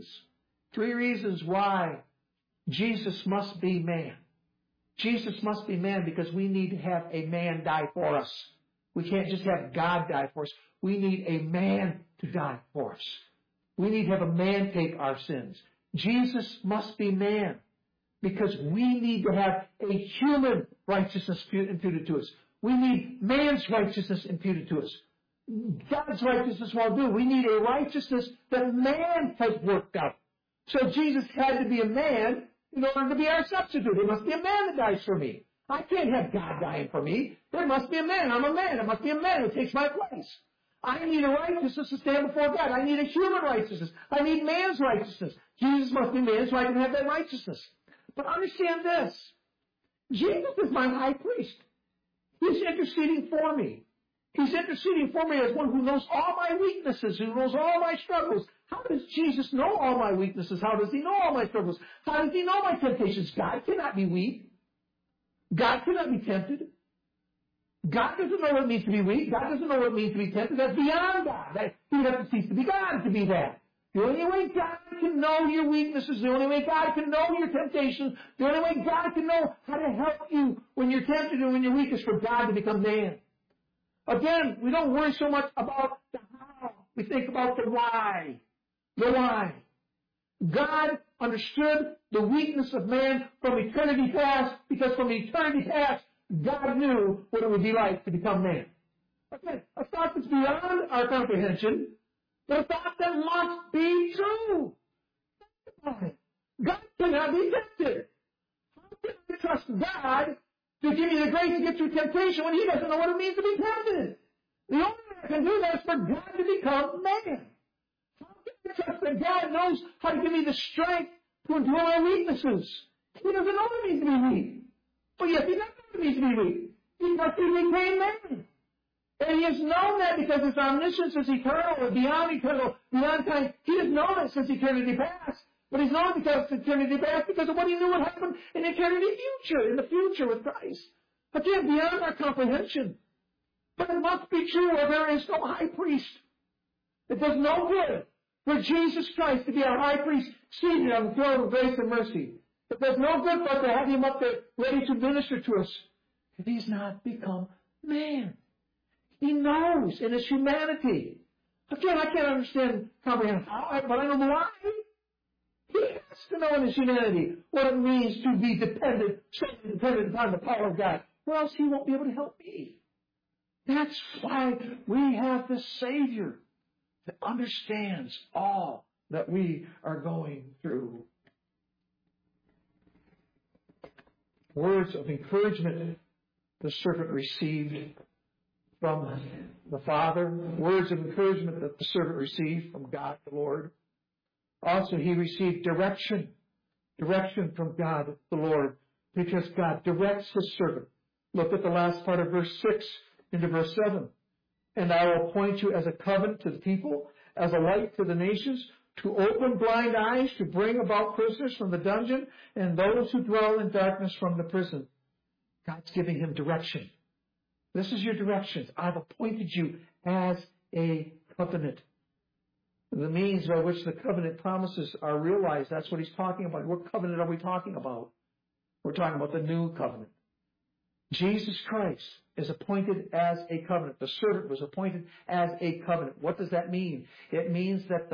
reasons why Jesus must be man. Jesus must be man because we need to have a man die for us. We can't just have God die for us. We need a man to die for us. We need to have a man take our sins. Jesus must be man because we need to have a human righteousness imputed to us. We need man's righteousness imputed to us. God's righteousness won't do. We need a righteousness that man has worked out. So Jesus had to be a man in order to be our substitute. There must be a man that dies for me. I can't have God dying for me. There must be a man. I'm a man. There must be a man who takes my place. I need a righteousness to stand before God. I need a human righteousness. I need man's righteousness. Jesus must be man so I can have that righteousness. But understand this. Jesus is my high priest. He's interceding for me. He's interceding for me as one who knows all my weaknesses, who knows all my struggles. How does Jesus know all my weaknesses? How does He know all my struggles? How does He know my temptations? God cannot be weak. God cannot be tempted. God doesn't know what it means to be weak. God doesn't know what it means to be tempted. That's beyond God. He would have to cease to be God to be that. The only way God can know your weaknesses, the only way God can know your temptations, the only way God can know how to help you when you're tempted and when you're weak is for God to become man. Again, we don't worry so much about the how. We think about the why. The why. God understood the weakness of man from eternity past because from eternity past, God knew what it would be like to become man. Again, a thought that's beyond our comprehension, but a thought that must be true. God cannot be tempted. How can I trust God to give me the grace to get through temptation when He doesn't know what it means to be tempted? The only way I can do that is for God to become man. How can I trust that God knows how to give me the strength to endure my weaknesses? He doesn't know what it means to be weak. But yes, He does know what it means to be weak. Because He became man. And He has known that because His omniscience is eternal, eternal, beyond time. He has known it since eternity past. But He's known because it's eternity past because of what He knew would happen in eternity future, in the future with Christ. Again, beyond our comprehension. But it must be true where there is no high priest. It does no good for Jesus Christ to be our high priest seated on the throne of grace and mercy. It does no good for us to have Him up there ready to minister to us if He's not become man. He knows in His humanity. Again, I can't comprehend how, but I know why. He has to know in His humanity what it means to be dependent upon the power of God, or else He won't be able to help me. That's why we have the Savior that understands all that we are going through. Words of encouragement the servant received from the Father. Words of encouragement that the servant received from God the Lord. Also, he received direction from God the Lord, because God directs His servant. Look at the last part of verse 6 into verse 7. And I will appoint you as a covenant to the people, as a light to the nations, to open blind eyes, to bring about prisoners from the dungeon, and those who dwell in darkness from the prison. God's giving him direction. This is your directions. I've appointed you as a covenant. The means by which the covenant promises are realized, that's what he's talking about. What covenant are we talking about? We're talking about the new covenant. Jesus Christ is appointed as a covenant. The servant was appointed as a covenant. What does that mean? It means that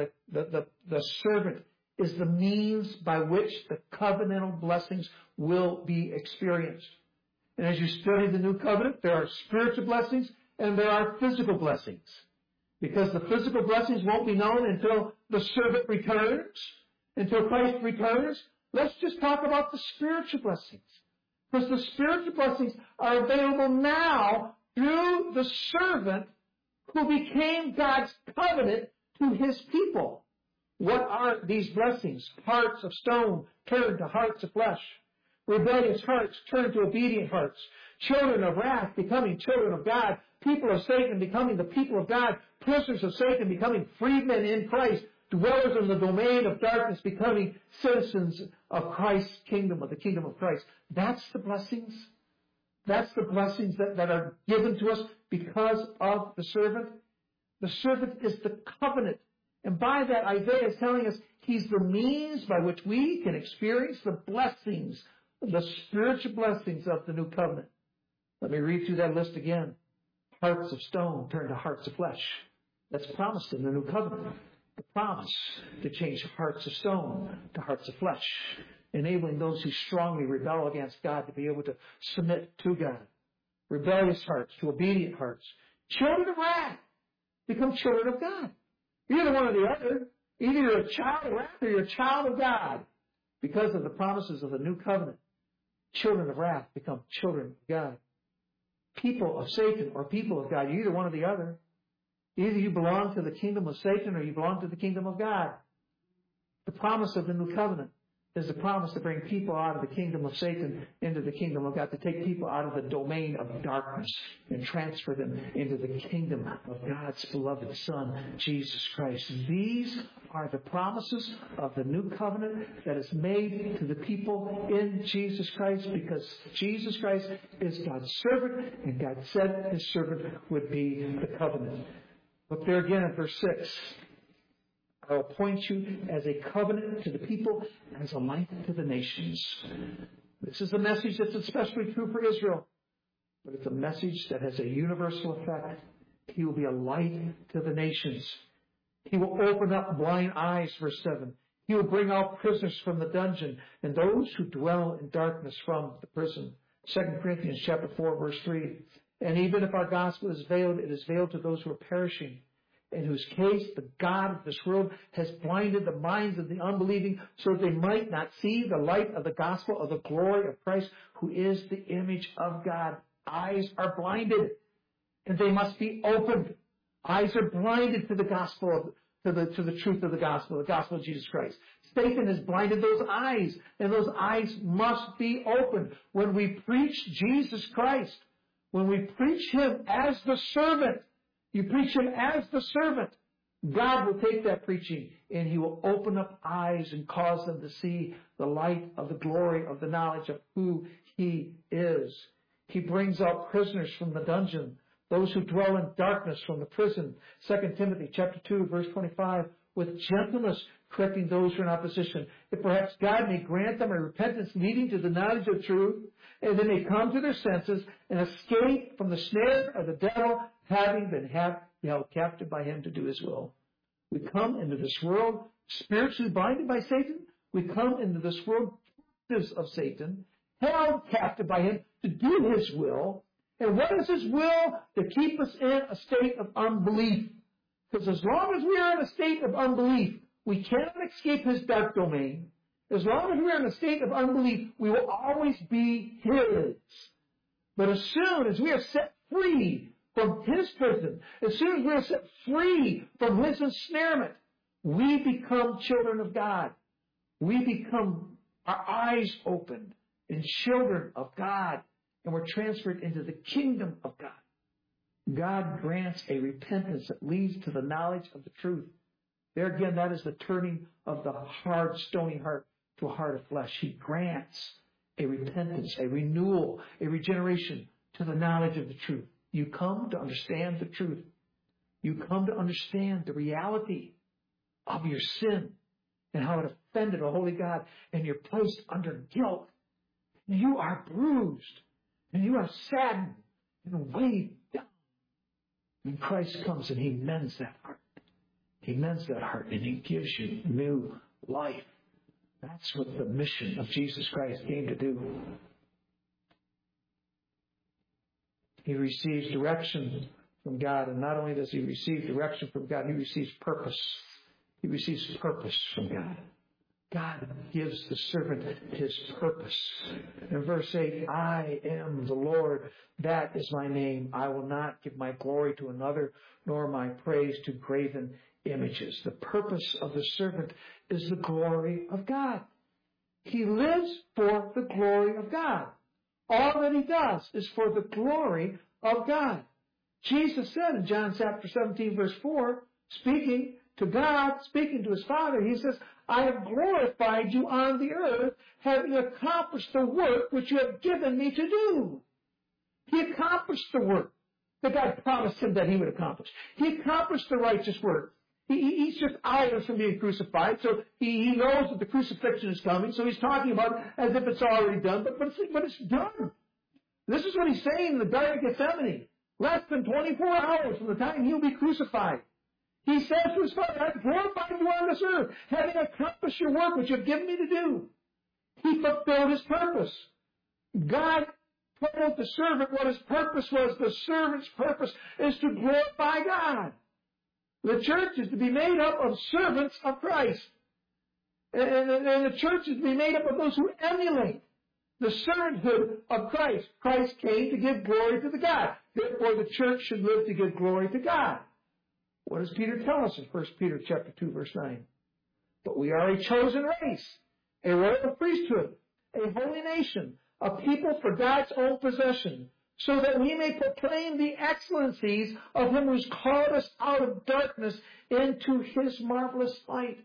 the servant is the means by which the covenantal blessings will be experienced. And as you study the new covenant, there are spiritual blessings and there are physical blessings. Because the physical blessings won't be known until the servant returns, until Christ returns. Let's just talk about the spiritual blessings. Because the spiritual blessings are available now through the servant who became God's covenant to his people. What are these blessings? Hearts of stone turned to hearts of flesh. Rebellious hearts turned to obedient hearts. Children of wrath becoming children of God. People of Satan becoming the people of God. Prisoners of Satan becoming freedmen in Christ. Dwellers in the domain of darkness becoming citizens of Christ's kingdom, of the kingdom of Christ. That's the blessings. That's the blessings that are given to us because of the servant. The servant is the covenant. And by that, Isaiah is telling us he's the means by which we can experience the blessings, the spiritual blessings of the new covenant. Let me read through that list again. Hearts of stone turned to hearts of flesh. That's promised in the new covenant. The promise to change hearts of stone to hearts of flesh, enabling those who strongly rebel against God to be able to submit to God. Rebellious hearts to obedient hearts. Children of wrath become children of God. Either one or the other. Either you're a child of wrath or you're a child of God. Because of the promises of the new covenant, children of wrath become children of God. People of Satan or people of God, you're either one or the other. Either you belong to the kingdom of Satan or you belong to the kingdom of God. The promise of the new covenant is the promise to bring people out of the kingdom of Satan into the kingdom of God, to take people out of the domain of darkness and transfer them into the kingdom of God's beloved Son, Jesus Christ. These are the promises of the new covenant that is made to the people in Jesus Christ, because Jesus Christ is God's servant, and God said his servant would be the covenant. Look there again in verse 6. I will appoint you as a covenant to the people, as a light to the nations. This is a message that's especially true for Israel, but it's a message that has a universal effect. He will be a light to the nations. He will open up blind eyes, verse 7. He will bring out prisoners from the dungeon and those who dwell in darkness from the prison. 2 Corinthians chapter 4, verse 3. And even if our gospel is veiled, it is veiled to those who are perishing, in whose case the God of this world has blinded the minds of the unbelieving so that they might not see the light of the gospel of the glory of Christ, who is the image of God. Eyes are blinded, and they must be opened. Eyes are blinded to the gospel, to the truth of the gospel of Jesus Christ. Satan has blinded those eyes, and those eyes must be opened. When we preach Jesus Christ, when we preach him as the servant, you preach him as the servant, God will take that preaching and he will open up eyes and cause them to see the light of the glory of the knowledge of who he is. He brings out prisoners from the dungeon, those who dwell in darkness from the prison. 2 Timothy chapter 2, verse 25, with gentleness correcting those who are in opposition, that perhaps God may grant them a repentance leading to the knowledge of truth, and they may come to their senses and escape from the snare of the devil, having been held captive by him to do his will. We come into this world spiritually blinded by Satan. We come into this world captives of Satan, held captive by him to do his will. And what is his will? To keep us in a state of unbelief. Because as long as we are in a state of unbelief, we cannot escape his dark domain. As long as we are in a state of unbelief, we will always be his. But as soon as we are set free from his prison, as soon as we are set free from his ensnarement, we become children of God. We become, our eyes opened, and children of God, and we're transferred into the kingdom of God. God grants a repentance that leads to the knowledge of the truth. There again, that is the turning of the hard, stony heart to a heart of flesh. He grants a repentance, a renewal, a regeneration to the knowledge of the truth. You come to understand the truth. You come to understand the reality of your sin and how it offended a holy God, and you're placed under guilt. You are bruised, and you are saddened and weighed down. And Christ comes and He mends that heart. He mends that heart, and He gives you new life. That's what the mission of Jesus Christ came to do. He receives direction from God, and not only does he receive direction from God, he receives purpose. He receives purpose from God. God gives the servant his purpose. In verse 8, I am the Lord, that is my name. I will not give my glory to another, nor my praise to graven images. The purpose of the servant is the glory of God. He lives for the glory of God. All that he does is for the glory of God. Jesus said in John chapter 17, verse 4, speaking to God, speaking to his Father, he says, I have glorified you on the earth, having accomplished the work which you have given me to do. He accomplished the work that God promised him that he would accomplish. He accomplished the righteous work. He's just hours from being crucified, so he knows that the crucifixion is coming, so he's talking about it as if it's already done, but it's done. This is what he's saying in the Garden of Gethsemane. Less than 24 hours from the time he'll be crucified. He says to his Father, I've glorified you on this earth, having accomplished your work which you have given me to do. He fulfilled his purpose. God told the servant what his purpose was. The servant's purpose is to glorify God. The church is to be made up of servants of Christ. And the church is to be made up of those who emulate the servanthood of Christ. Christ came to give glory to the God. Therefore, the church should live to give glory to God. What does Peter tell us in 1 Peter chapter 2, verse 9? But we are a chosen race, a royal priesthood, a holy nation, a people for God's own possession, so that we may proclaim the excellencies of him who's called us out of darkness into his marvelous light.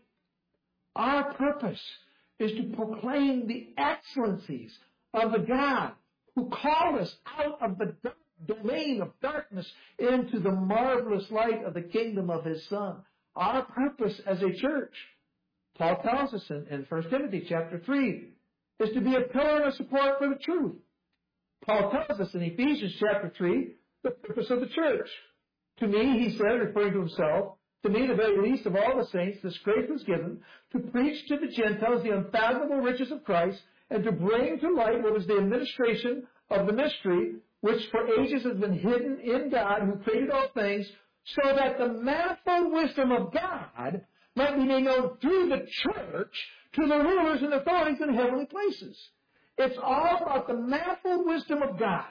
Our purpose is to proclaim the excellencies of the God who called us out of the domain of darkness into the marvelous light of the kingdom of his Son. Our purpose as a church, Paul tells us in 1 Timothy chapter 3, is to be a pillar and a support for the truth. Paul tells us in Ephesians chapter 3 the purpose of the church. To me, he said, referring to himself, to me, the very least of all the saints, this grace was given to preach to the Gentiles the unfathomable riches of Christ and to bring to light what is the administration of the mystery which for ages has been hidden in God who created all things, so that the manifold wisdom of God might be made known through the church to the rulers and authorities in heavenly places. It's all about the manifold wisdom of God.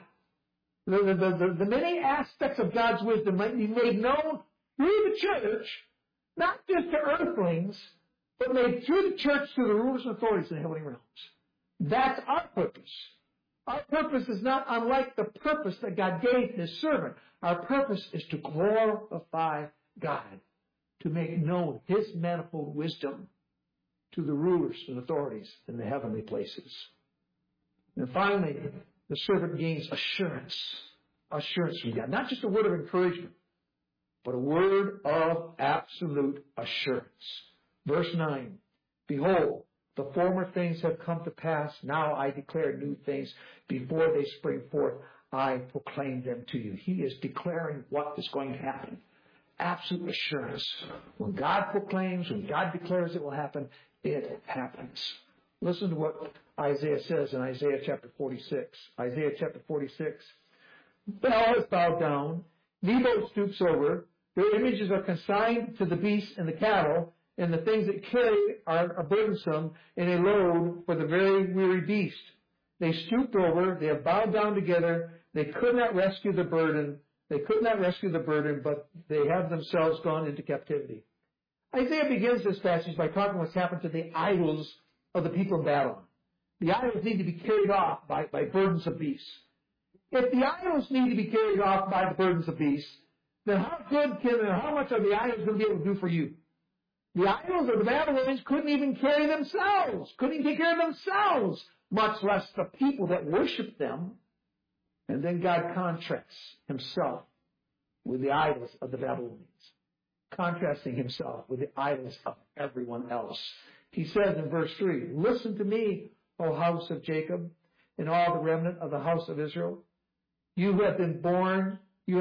The many aspects of God's wisdom might be made known through the church, not just to earthlings, but made through the church to the rulers and authorities in the heavenly realms. That's our purpose. Our purpose is not unlike the purpose that God gave his servant. Our purpose is to glorify God, to make known his manifold wisdom to the rulers and authorities in the heavenly places. And finally, the servant gains assurance from God. Not just a word of encouragement, but a word of absolute assurance. Verse 9, behold, the former things have come to pass. Now I declare new things. Before they spring forth, I proclaim them to you. He is declaring what is going to happen. Absolute assurance. When God proclaims, when God declares it will happen, it happens. Listen to what Isaiah says in Isaiah chapter 46. Isaiah chapter 46. Bel is bowed down. Nebo stoops over. Their images are consigned to the beasts and the cattle, and the things that carry are burdensome in a load for the very weary beast. They stooped over. They have bowed down together. They could not rescue the burden. But they have themselves gone into captivity. Isaiah begins this passage by talking what's happened to the idols of the people of Babylon. The idols need to be carried off by burdens of beasts. If the idols need to be carried off by the burdens of beasts, then how much are the idols going to be able to do for you? The idols of the Babylonians couldn't even carry themselves, couldn't even take care of themselves, much less the people that worshiped them. And then God contrasts himself with the idols of the Babylonians, contrasting himself with the idols of everyone else. He says in verse 3, "Listen to me, O house of Jacob, and all the remnant of the house of Israel. You have been born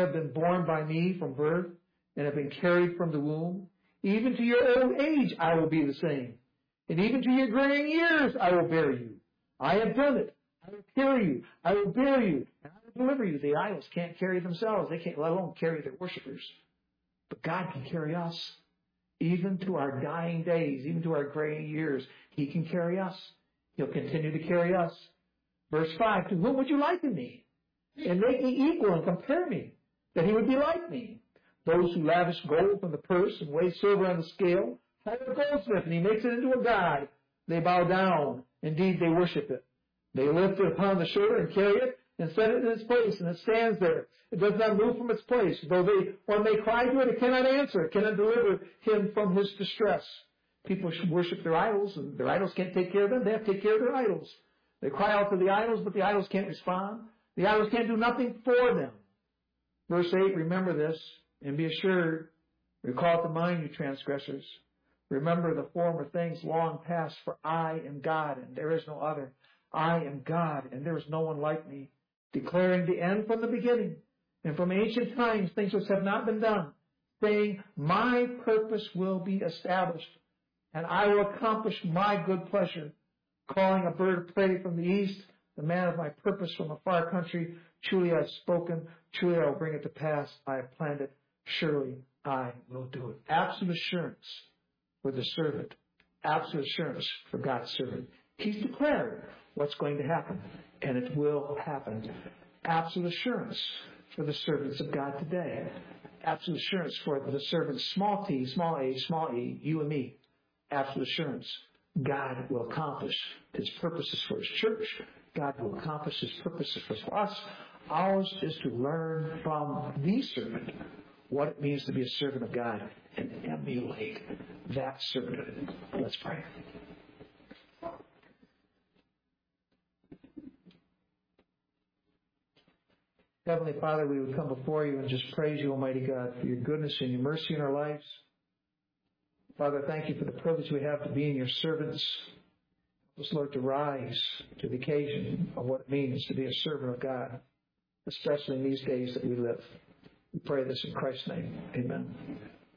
by me from birth, and have been carried from the womb. Even to your old age I will be the same, and even to your graying years I will bear you. I have done it. I will carry you. I will bear you, and I will deliver you." The idols can't carry themselves. They can't, let alone carry their worshipers. But God can carry us. Even to our dying days, even to our graying years, He can carry us. He'll continue to carry us. Verse 5, "To whom would you liken me? And make me equal and compare me, that he would be like me. Those who lavish gold from the purse and weigh silver on the scale, hire a goldsmith, and he makes it into a god. They bow down. Indeed, they worship it. They lift it upon the shoulder and carry it and set it in its place, and it stands there. It does not move from its place. Though when they cry to it, it cannot answer. It cannot deliver him from his distress." People should worship their idols, and their idols can't take care of them. They have to take care of their idols. They cry out to the idols, but the idols can't respond. The idols can't do nothing for them. Verse 8, "Remember this, and be assured. Recall it to mind, you transgressors. Remember the former things long past, for I am God, and there is no other. I am God, and there is no one like me, declaring the end from the beginning, and from ancient times things which have not been done, saying, my purpose will be established, and I will accomplish my good pleasure, calling a bird of prey from the east, the man of my purpose from a far country. Truly I have spoken, truly I will bring it to pass. I have planned it, surely I will do it." Absolute assurance for the servant. Absolute assurance for God's servant. He's declared what's going to happen, and it will happen. Absolute assurance for the servants of God today. Absolute assurance for the servants, small t, small a, small e, you and me. Absolute assurance. God will accomplish His purposes for His church. God will accomplish His purposes for us. Ours is to learn from the servant what it means to be a servant of God and emulate that servanthood. Let's pray. Heavenly Father, we would come before you and just praise you, Almighty God, for your goodness and your mercy in our lives. Father, thank you for the privilege we have to be in your servants. Help us, Lord, to rise to the occasion of what it means to be a servant of God, especially in these days that we live. We pray this in Christ's name. Amen.